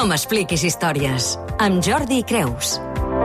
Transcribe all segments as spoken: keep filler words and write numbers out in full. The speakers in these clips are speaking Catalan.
No m'expliquis històries, amb Jordi Creus.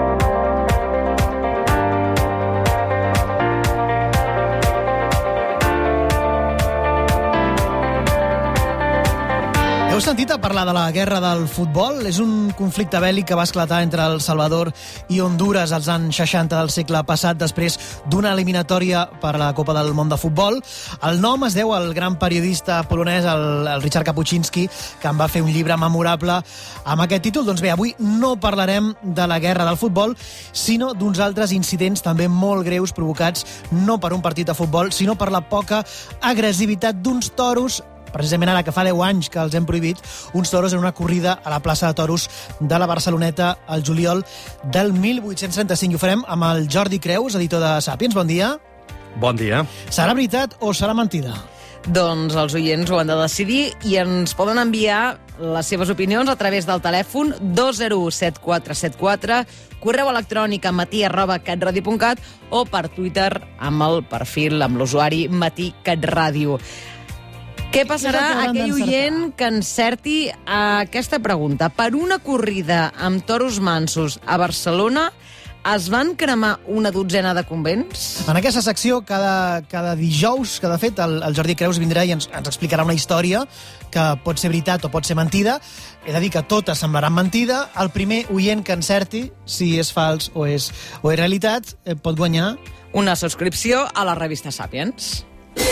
Heu sentit a parlar de la guerra del futbol? És un conflicte bèl·lic que va esclatar entre El Salvador i Hondures als anys seixanta del segle passat, després d'una eliminatòria per a la Copa del Món de Futbol. El nom es deu al gran periodista polonès, el, el Richard Kapuczynski, que en va fer un llibre memorable amb aquest títol. Doncs bé, avui no parlarem de la guerra del futbol, sinó d'uns altres incidents també molt greus provocats no per un partit de futbol, sinó per la poca agressivitat d'uns toros, precisament ara que fa deu anys que els hem prohibit, uns toros en una corrida a la plaça de toros de la Barceloneta al juliol del mil vuit-cents trenta-cinc. I ho farem amb el Jordi Creus, editor de Sàpiens. Bon dia. Bon dia. Serà veritat o serà mentida? Doncs els oients ho han de decidir i ens poden enviar les seves opinions a través del telèfon dos zero u set quatre set quatre, correu electrònic a matí arroba catradio punt cat o per Twitter amb el perfil, amb l'usuari Matí Catradio. Què passarà a aquell oient que encerti aquesta pregunta? Per una corrida amb toros mansos a Barcelona es van cremar una dotzena de convents? En aquesta secció, cada, cada dijous, que de fet el, el Jordi Creus vindrà i ens, ens explicarà una història que pot ser veritat o pot ser mentida. He de dir que totes semblaran mentida. El primer oient que encerti si és fals o és, o és realitat pot guanyar una subscripció a la revista Sàpiens.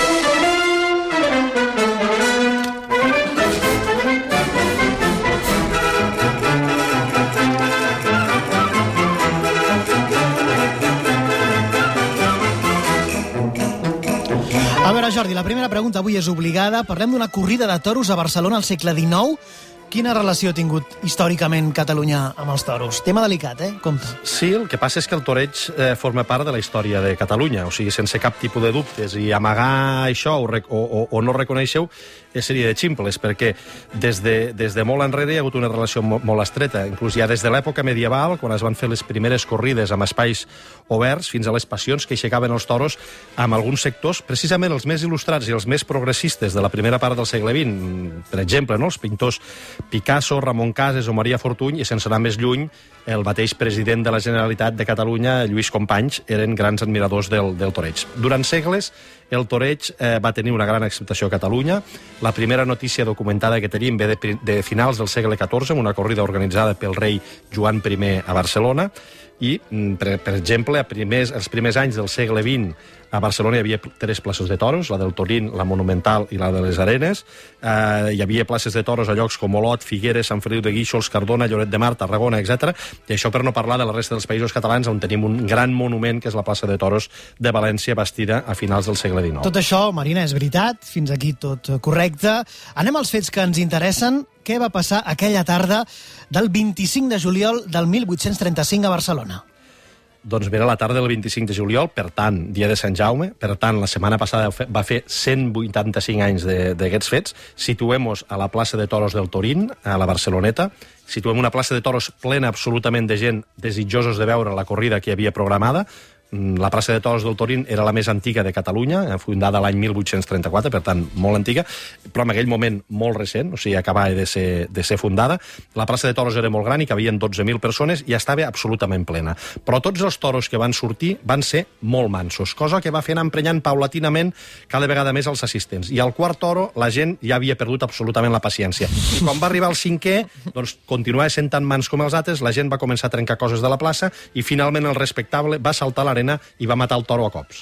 A veure, Jordi, la primera pregunta avui és obligada. Parlem d'una corrida de toros a Barcelona al segle dinou. Quina relació ha tingut històricament Catalunya amb els toros? Tema delicat, eh? Compte. Sí, el que passa és que el toreig eh, forma part de la història de Catalunya, o sigui, sense cap tipus de dubtes, i amagar això o, o, o no reconeixeu seria de ximples, perquè des de, des de molt enrere hi ha hagut una relació molt, molt estreta, inclús ja des de l'època medieval, quan es van fer les primeres corrides amb espais oberts, fins a les passions que aixecaven els toros amb alguns sectors, precisament els més il·lustrats i els més progressistes de la primera part del segle vint, per exemple, no? Els pintors Picasso, Ramon Casas o Maria Fortuny, i sense anar més lluny, el mateix president de la Generalitat de Catalunya, Lluís Companys, eren grans admiradors del, del toreig. Durant segles, el toreig eh, va tenir una gran acceptació a Catalunya. La primera notícia documentada que tenim ve de, de finals del segle catorze, amb una corrida organitzada pel rei Joan I a Barcelona, i, per, per exemple, a primers, els primers anys del segle vint a Barcelona hi havia tres places de toros, la del Torín, la Monumental i la de les Arenes. Eh, hi havia places de toros a llocs com Olot, Figueres, Sant Feliu de Guíxols, Cardona, Lloret de Mar, Tarragona, etcètera. I això per no parlar de la resta dels països catalans, on tenim un gran monument, que és la plaça de toros de València, bastida a finals del segle dinou. Tot això, Marina, és veritat. Fins aquí tot correcte. Anem als fets que ens interessen. Què va passar aquella tarda del vint-i-cinc de juliol del mil vuit-cents trenta-cinc a Barcelona? Doncs era la tarda del vint-i-cinc de juliol, per tant, dia de Sant Jaume, per tant, la setmana passada va fer cent vuitanta-cinc anys d'aquests fets. Situem-nos a la plaça de toros del Torín, a la Barceloneta. Situem una plaça de toros plena absolutament de gent desitjosos de veure la corrida que hi havia programada. La plaça de toros del Torín era la més antiga de Catalunya, fundada l'any mil vuit-cents trenta-quatre, per tant, molt antiga, però en aquell moment molt recent, o sigui, acabava de ser, de ser fundada. La plaça de toros era molt gran i cabien dotze mil persones i estava absolutament plena. Però tots els toros que van sortir van ser molt mansos, cosa que va fer anar emprenyant paulatinament cada vegada més els assistents. I al quart toro la gent ja havia perdut absolutament la paciència. I quan va arribar el cinquè, doncs continuava sent tan mans com els altres, la gent va començar a trencar coses de la plaça i finalment el respectable va saltar a l'arena i va matar el toro a cops.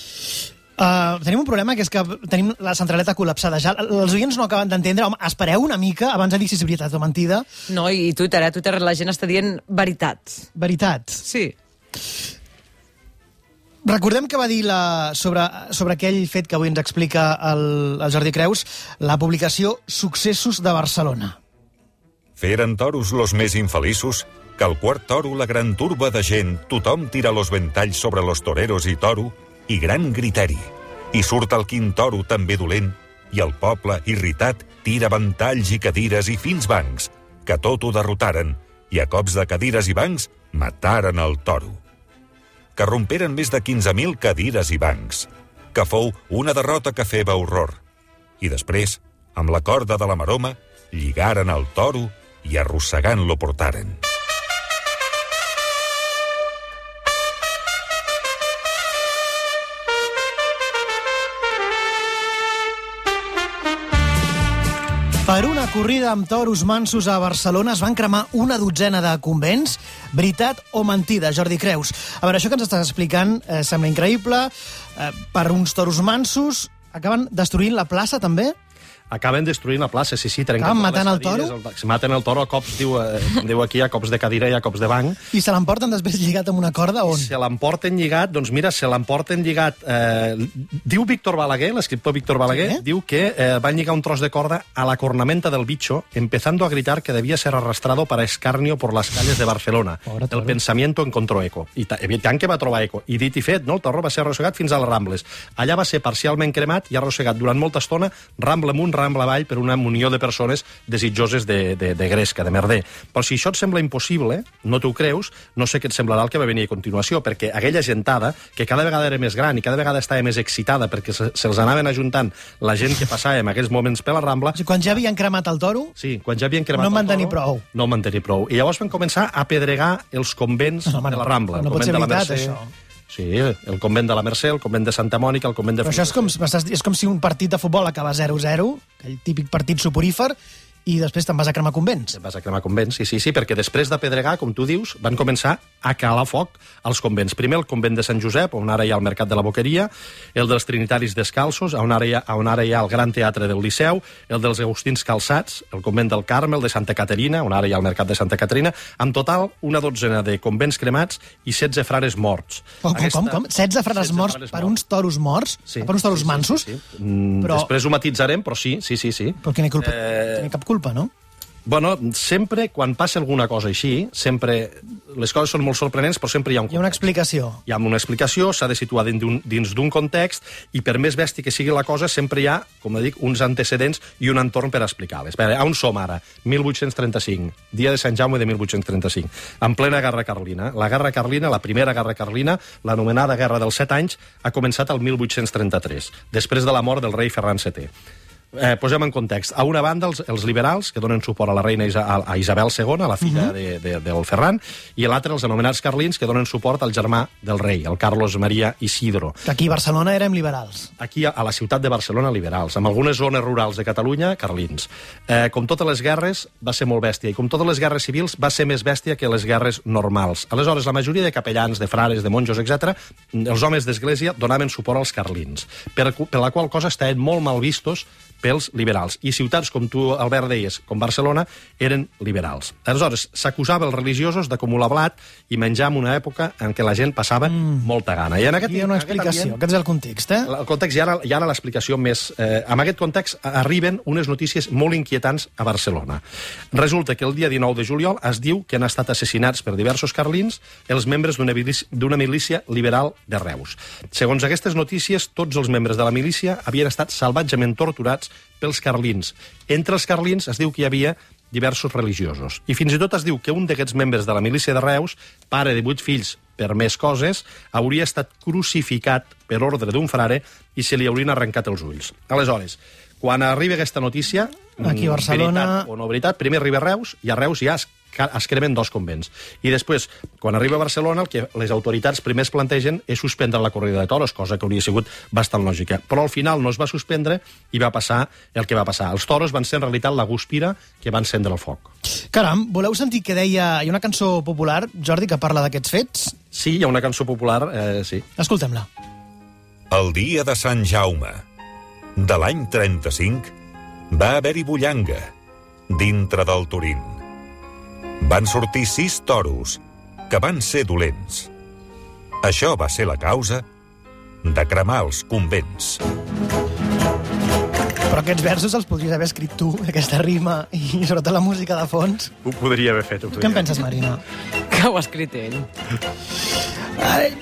Uh, tenim un problema, que és que tenim la centraleta col·lapsada ja. Els oients no acaben d'entendre. Home, espereu una mica abans de dir si és veritat o mentida. No, i Twitter, eh? Twitter la gent està dient veritat. Veritat. Sí. Recordem que va dir la, sobre, sobre aquell fet que avui ens explica el, el Jordi Creus, la publicació Successos de Barcelona. Feren toros los més infeliços, que al quart toro la gran turba de gent, tothom tira los ventalls sobre los toreros i toro, i gran criteri. I surt el quin toro també dolent, i el poble, irritat, tira ventalls i cadires i fins bancs, que tot ho derrotaren, i a cops de cadires i bancs mataren el toro. Que romperen més de quinze mil cadires i bancs, que fou una derrota que feba horror. I després, amb la corda de la maroma, lligaren el toro i arrossegant-lo portaren. Per una corrida amb toros mansos a Barcelona es van cremar una dotzena de convents. Veritat o mentida, Jordi Creus? A veure, això que ens estàs explicant eh, sembla increïble. Eh, per uns toros mansos acaben destruint la plaça, també? Acaben destruint la plaça, sí, sí. Acaben matant el toro? Se maten el toro a cops, diu, eh, diu aquí, a cops de cadira i a cops de banc. I se l'emporten després lligat amb una corda, on? Se l'emporten lligat, doncs mira, se l'emporten lligat... Eh, diu Víctor Balaguer, l'escriptor Víctor Balaguer, sí? Diu que eh, van lligar un tros de corda a la cornamenta del bicho, empezando a gritar que debía ser arrastrado para escarnio por las calles de Barcelona. Pobre el pensamiento encontró eco. I tant que va trobar eco. I dit i fet, no? El toro va ser arrossegat fins a les Rambles. Allà va ser parcialment cremat i arrossegat durant molta estona, Rambla amunt, Rambla avall, per una munió de persones desitjoses de, de, de gresca, de merder. Però si això et sembla impossible, no t'ho creus, no sé què et semblarà el que va venir a continuació, perquè aquella gentada, que cada vegada era més gran i cada vegada estava més excitada perquè se, se'ls anaven ajuntant la gent que passava en aquells moments per la Rambla... O sigui, quan ja havien cremat el toro... Sí, quan ja havien cremat no el toro... No en van tenir prou. No en van tenir prou. I llavors van començar a pedregar els convents no, de la Rambla. No, no pot ser veritat, això. Sí, el convent de la Mercè, el convent de Santa Mònica, el convent de... Però això és com, és com si un partit de futbol acaba zero zero, aquell típic partit soporífer, i després te'n vas a cremar convents. Te'n vas a cremar convents, sí, sí, sí, perquè després de pedregar, com tu dius, van començar a calar foc als convents. Primer el convent de Sant Josep, on ara hi ha el Mercat de la Boqueria, el dels Trinitaris Descalços, on ara hi ha, on ara hi ha el Gran Teatre del Liceu, el dels Agustins Calçats, el convent del Carmel, de Santa Caterina, on ara hi ha el Mercat de Santa Caterina, en total una dotzena de convents cremats i setze frares morts. Com, com, Aquesta... com? com? setze frares morts per uns toros morts? Sí, per uns toros sí, sí, mansos? Sí, sí. Mm, però... Després ho matitzarem, però sí, sí, sí. sí. Però quina culpa? Eh... Tenia cap culpa, no? Bueno, sempre, quan passa alguna cosa així, sempre... Les coses són molt sorprenents, però sempre hi ha un context. Hi ha una explicació. Hi ha una explicació, s'ha de situar dins d'un context, i per més bèstia que sigui la cosa, sempre hi ha, com dic, uns antecedents i un entorn per explicar-les. A on som ara? mil vuit-cents trenta-cinc, dia de Sant Jaume de mil vuit-cents trenta-cinc, en plena Guerra Carlina. La Guerra Carlina, la primera Guerra Carlina, l'anomenada Guerra dels Set Anys, ha començat el mil vuit-cents trenta-tres, després de la mort del rei Ferran setè. Eh, posem en context. A una banda, els, els liberals, que donen suport a la reina Isa, a Isabel segona, la filla uh -huh. de, de, del Ferran, i l'altre, els anomenats carlins, que donen suport al germà del rei, el Carlos Maria Isidro. Que aquí a Barcelona érem liberals. Aquí, a, a la ciutat de Barcelona, liberals. En algunes zones rurals de Catalunya, carlins. Eh, com totes les guerres, va ser molt bèstia, i com totes les guerres civils, va ser més bèstia que les guerres normals. Aleshores, la majoria de capellans, de frares, de monjos, etcètera, els homes d'església donaven suport als carlins, per, per la qual cosa estaven molt mal vistos pels liberals. I ciutats, com tu, Albert, deies, com Barcelona, eren liberals. Aleshores, s'acusava els religiosos d'acumular blat i menjar en una època en què la gent passava mm. molta gana. I en aquest, hi ha una explicació, aquest és el context, eh? El context, i ara, i ara l'explicació més... Eh, en aquest context arriben unes notícies molt inquietants a Barcelona. Resulta que el dia dinou de juliol es diu que han estat assassinats per diversos carlins els membres d'una milícia, d'una milícia liberal de Reus. Segons aquestes notícies, tots els membres de la milícia havien estat salvatgement torturats pels carlins. Entre els carlins es diu que hi havia diversos religiosos. I fins i tot es diu que un d'aquests membres de la milícia de Reus, pare de vuit fills per més coses, hauria estat crucificat per ordre d'un frare i se li haurien arrencat els ulls. Aleshores, quan arriba aquesta notícia, aquí a Barcelona... veritat o no veritat, primer arriba a Reus, i a Reus ja es, es cremen dos convents. I després, quan arriba a Barcelona, el que les autoritats primers plantegen és suspendre la corrida de toros, cosa que hauria sigut bastant lògica. Però al final no es va suspendre i va passar el que va passar. Els toros van ser en realitat la guspira que va encendre el foc. Caram, voleu sentir què deia... Hi ha una cançó popular, Jordi, que parla d'aquests fets? Sí, hi ha una cançó popular, eh, sí. Escoltem-la. El dia de Sant Jaume, de l'any trenta-cinc, va haver-hi bullanga dintre del Turín. Van sortir sis toros que van ser dolents. Això va ser la causa de cremar els convents. Però aquests versos els podries haver escrit tu, aquesta rima, i sobretot la música de fons. Ho podria haver fet. Ho podria. Què en penses, Marina? Que ho ha escrit ell. Ai,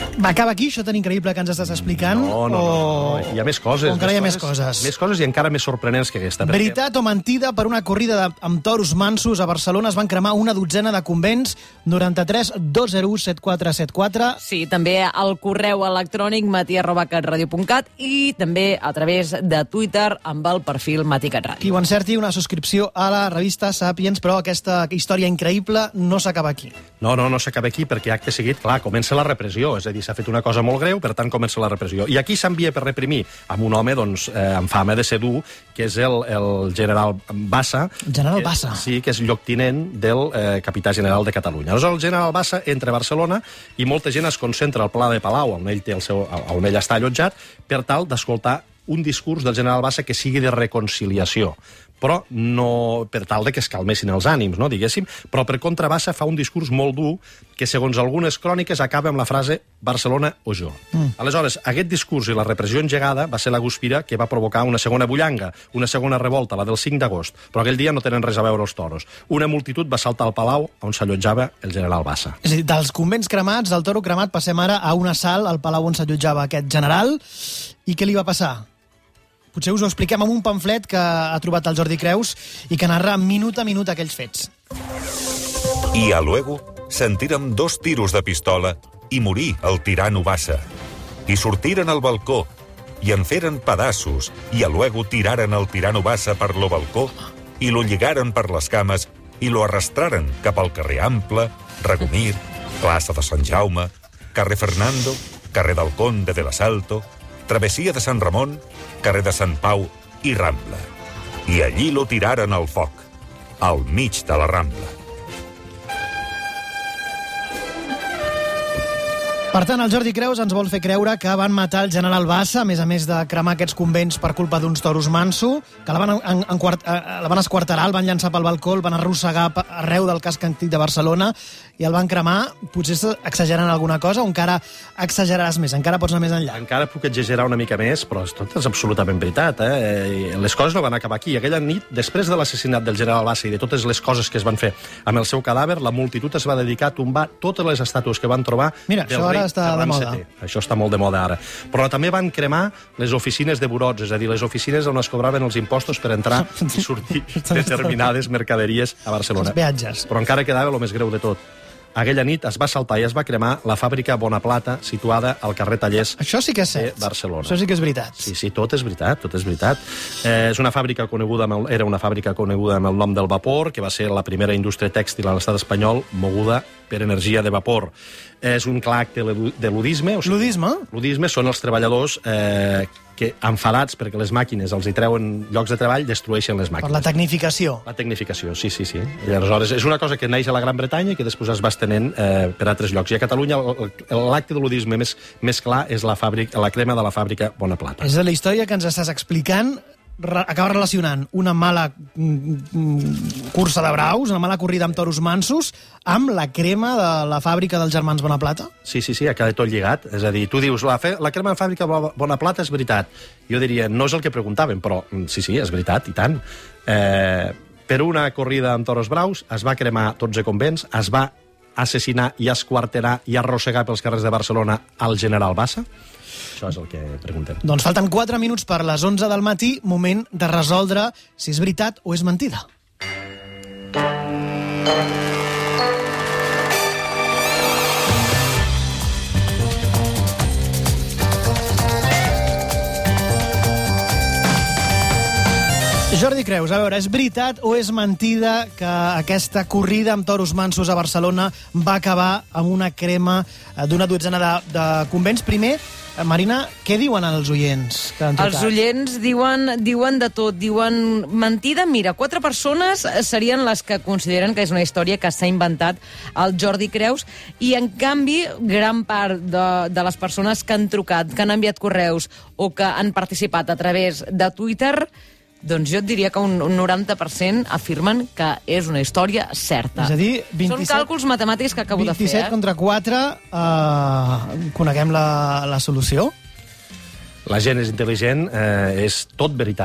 Va, acaba aquí, això tan increïble que ens estàs explicant? No, no, o... no, no. Hi ha més coses. O encara hi ha més coses. Més coses i encara més sorprenents que aquesta. Veritat o mentida, per una corrida de, amb toros mansos a Barcelona es van cremar una dotzena de convents. Noranta-tres dos zero u set quatre set quatre. Sí, també al correu electrònic mati arroba catradio punt cat i també a través de Twitter amb el perfil Mati Catradio. Qui ho encerti, una subscripció a la revista Sapiens, però aquesta història increïble no s'acaba aquí. No, no, no s'acaba aquí perquè acte seguit, clar, comença la repressió, és a dir, s'ha fet una cosa molt greu, per tant comença la repressió. I aquí s'envia per reprimir amb un home doncs, eh, amb fama de ser dur, que és el, el general Bassa. General que, Bassa. Sí, que és lloctinent del eh, capità general de Catalunya. Aleshores, el general Bassa entra a Barcelona i molta gent es concentra al Pla de Palau, on ell, té el seu, on ell està allotjat, per tal d'escoltar un discurs del general Bassa que sigui de reconciliació, però no per tal de que es calmessin els ànims, no, diguéssim, però per contra Bassa fa un discurs molt dur que, segons algunes cròniques, acaba amb la frase Barcelona o jo. Mm. Aleshores, aquest discurs i la repressió engegada va ser la guspira que va provocar una segona bullanga, una segona revolta, la del cinc d'agost, però aquell dia no tenen res a veure els toros. Una multitud va saltar al palau on s'allotjava el general Bassa. És a dir, dels convents cremats, del toro cremat, passem ara a un assalt al palau on s'allotjava aquest general. I què li va passar? Potser us ho expliquem amb un pamflet que ha trobat el Jordi Creus i que narra minut a minut aquells fets. I a luego sentirem dos tiros de pistola i morí el tirano Bassa. I sortiren al balcó i en feren pedaços i a luego tiraren el tirano Bassa per lo balcó i lo lligaren per les cames i lo arrastraren cap al carrer Ample, Ragomir, plaça de Sant Jaume, carrer Fernando, carrer del Conde de l'Asalto, travessia de Sant Ramon, carrer de Sant Pau i Rambla. I allí lo tiraren al foc, al mig de la Rambla. Per tant, el Jordi Creus ens vol fer creure que van matar el general Bassa, a més a més de cremar aquests convents per culpa d'uns toros manso, que la van, en, en, quart, la van esquarterar, el van llançar pel balcó, el van arrossegar arreu del casc antic de Barcelona i el van cremar. Potser exagerant alguna cosa o encara exageraràs més? Encara pots anar més enllà? Encara puc exagerar una mica més, però tot és absolutament veritat. Eh? Les coses no van acabar aquí. Aquella nit, després de l'assassinat del general Bassa i de totes les coses que es van fer amb el seu cadàver, la multitud es va dedicar a tombar totes les estàtues que van trobar. Mira, això ara està de moda. Això està molt de moda ara. Però també van cremar les oficines de burots, és a dir, les oficines on es cobraven els impostos per entrar i sortir determinades mercaderies a Barcelona. Els peatges. Però encara quedava el més greu de tot. Aquella nit es va saltar i es va cremar la fàbrica Bonaplata, situada al carrer Tallers. Això sí que és cert. De Barcelona. Això sí que és veritat. Sí, sí, tot és veritat, tot és veritat. Eh, és una fàbrica coneguda amb el, era una fàbrica coneguda amb el nom del vapor, que va ser la primera indústria tèxtil a l'estat espanyol moguda per energia de vapor. És un clar acte de ludisme. O sigui, ludisme? Ludisme són els treballadors eh, que, enfadats perquè les màquines els hi treuen llocs de treball, destrueixen les màquines. Per la tecnificació. La tecnificació, sí, sí, sí. I aleshores és una cosa que neix a la Gran Bretanya i que després es va estenent eh, per altres llocs. I a Catalunya l'acte de ludisme més, més clar és la, fàbrica, la crema de la fàbrica Bonaplata. És la història que ens estàs explicant acaba relacionant una mala cursa de braus, una mala corrida amb toros mansos, amb la crema de la fàbrica dels germans Bonaplata? Sí, sí, sí, ha quedat tot lligat. És a dir, tu dius, la, fe, la crema de fàbrica Bonaplata és veritat. Jo diria, no és el que preguntaven, però sí, sí, és veritat, i tant. Eh, per una corrida amb toros braus es va cremar dotze convents, es va assassinar i esquarterar i arrossegar pels carrers de Barcelona al general Bassa? Això és el que preguntem. Doncs falten quatre minuts per les onze del matí, moment de resoldre si és veritat o és mentida. Jordi Creus, a veure, és veritat o és mentida que aquesta corrida amb toros mansos a Barcelona va acabar amb una crema d'una dotzena de, de convents? Primer, Marina, què diuen els oients que han trucat? Els oients diuen, diuen de tot. Diuen mentida. Mira, quatre persones serien les que consideren que és una història que s'ha inventat el Jordi Creus i, en canvi, gran part de, de les persones que han trucat, que han enviat correus o que han participat a través de Twitter, doncs jo et diria que un noranta per cent afirmen que és una història certa. És a dir, vint-i-set, són càlculs matemàtics que acabo de fer. vint-i-set contra quatre, eh, coneguem la, la solució? La gent és intel·ligent, eh, és tot veritat.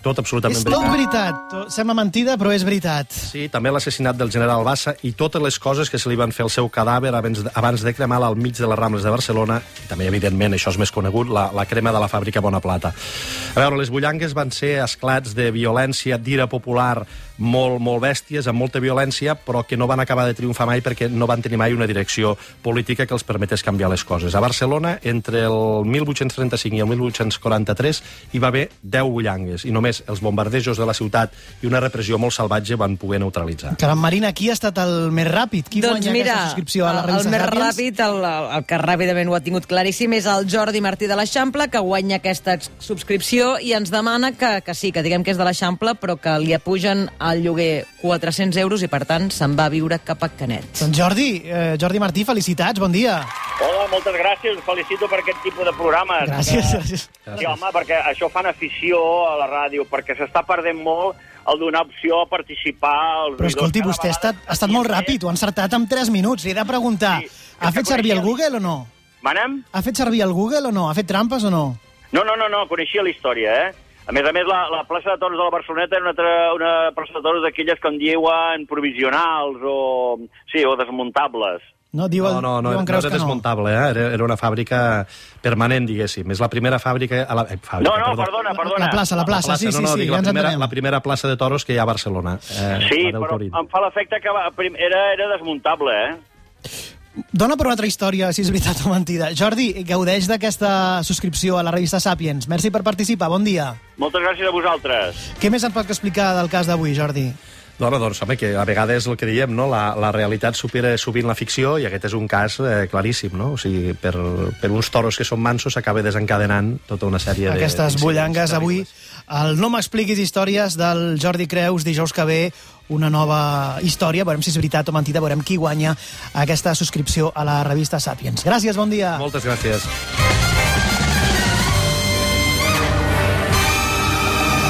tot absolutament És tot veritat. veritat. Tot- Sembla mentida, però és veritat. Sí, també l'assassinat del general Bassa i totes les coses que se li van fer al seu cadàver abans de, abans de cremar-la al mig de les Rambles de Barcelona, i també, evidentment, això és més conegut, la, la crema de la fàbrica Bonaplata. A veure, les bullangues van ser esclats de violència, d'ira popular, molt, molt bèsties, amb molta violència, però que no van acabar de triomfar mai perquè no van tenir mai una direcció política que els permetés canviar les coses. A Barcelona, entre el mil vuit-cents trenta-cinc i el mil vuit-cents quaranta-tres, hi va haver deu bullangues, i només els bombardejos de la ciutat i una repressió molt salvatge van poder neutralitzar. Caram, Marina, qui ha estat el més ràpid? Qui Doncs guanya mira, aquesta subscripció a la el revista més Sàpiens? ràpid, el, el que ràpidament ho ha tingut claríssim, és el Jordi Martí de l'Eixample, que guanya aquesta subscripció i ens demana que, que sí, que diguem que és de l'Eixample, però que li apugen al lloguer quatre-cents euros i, per tant, se'n va a viure cap a Canet. Doncs Jordi, eh, Jordi Martí, felicitats, bon dia. Hola, moltes gràcies, us felicito per aquest tipus de programes. Gràcies. Que... gràcies. Sí, home, perquè això fan afició a la ràdio, perquè s'està perdent molt el donar opció a participar als Però escolti, Cada vostè ha vegada estat, ha estat molt ràpid, ho ha encertat en tres minuts. Li he de preguntar, Sí, ha és que fet servir el coneixia- Google o no? Manem? Ha fet servir el Google o no? Ha fet trampes o no? No, no, no, no, coneixia la història, eh? A més a més, la, la plaça de toros de la Barceloneta era una, tra... una plaça de toros d'aquelles que en diuen provisionals o... Sí, o desmuntables. No, diuen, No, no, no, diuen no creus era que no. desmuntable, eh? era, era una fàbrica permanent, diguéssim. És la primera fàbrica... A la, eh, fàbrica No, no, perdó. perdona, perdona. La plaça, la plaça, sí, no, sí, no, sí, dic, ja la, ens primera, entenem. la primera plaça de toros que hi ha a Barcelona. Eh, Sí, la del però Torín. em fa l'efecte que va, prim- era, era desmuntable, eh? Dona per una altra història, si és veritat o mentida. Jordi, gaudeix d'aquesta subscripció a la revista Sàpiens. Merci per participar, bon dia. Moltes gràcies a vosaltres. Què més et pot explicar del cas d'avui, Jordi? No, no, doncs, home, que a vegades el que diem, no? la, la realitat supera sovint la ficció i aquest és un cas eh, claríssim, no? O sigui, per, per uns toros que són mansos s'acaba desencadenant tota una sèrie de... Aquestes bullangues avui. terribles. El No m'expliquis històries del Jordi Creus, dijous que ve una nova història. Veurem si és veritat o mentida, veurem qui guanya aquesta subscripció a la revista Sàpiens. Gràcies, bon dia. Moltes gràcies.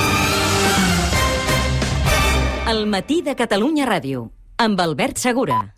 El matí de Catalunya Ràdio, amb Albert Segura.